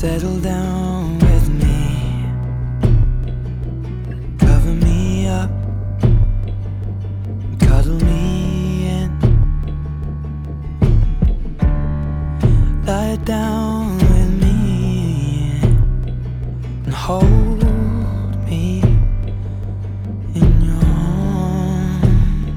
Settle down with me, cover me up, cuddle me in, lie down with me and hold me in your arms.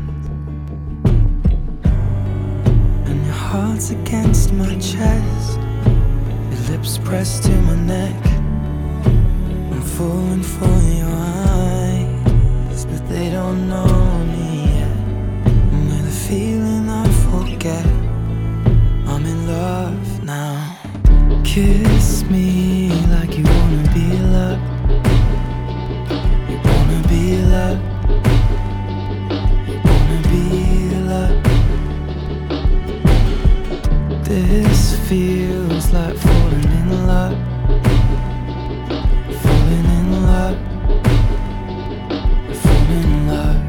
And your heart's against my chest, lips pressed to my neck. I'm falling for your eyes, but they don't know me yet. And with a feeling I forget, I'm in love now. Kiss me like you wanna be loved. You wanna be loved. You wanna be loved. This feels like falling in love, falling in love, falling in love.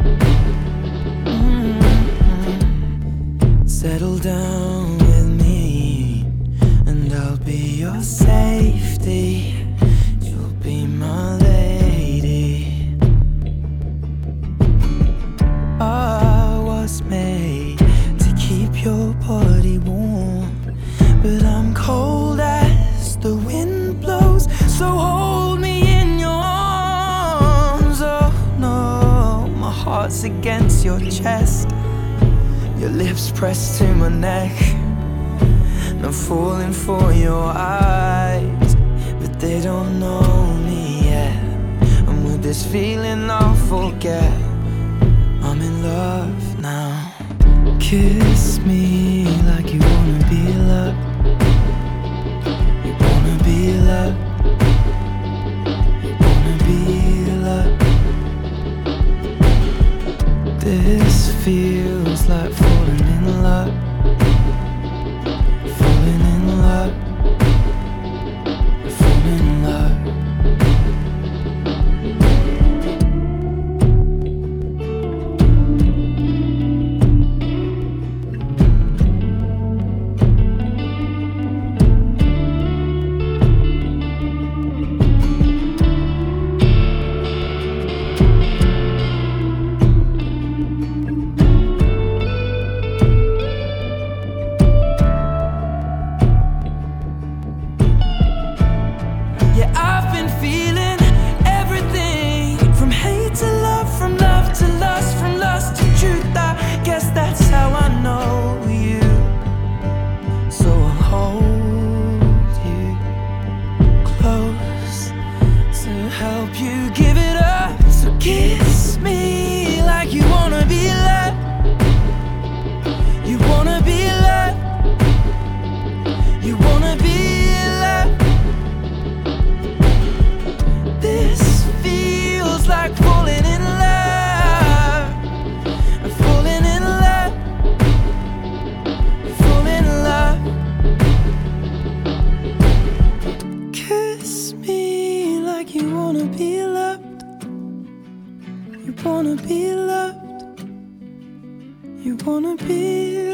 Settle down with me, and I'll be your safety. You'll be my lady. I was made to keep your body warm, but I'm cold as the wind blows, so hold me in your arms. Oh no, my heart's against your chest, your lips pressed to my neck. And I'm falling for your eyes, but they don't know me yet. And with this feeling I'll forget, I'm in love now. Kiss me like you wanna be loved. You wanna be loved. You wanna be loved. This feels like falling in love, falling in love, falling in love. Feeling everything, from hate to love, from love to lust, from lust to truth. I guess that's how I know you. So I'll hold you close to help you give it up. So kiss me like you wanna be loved. You wanna be loved. You wanna be loved. This feels like falling in love, falling in love, falling in love. Kiss me like you wanna be loved. You wanna be loved. You wanna be loved.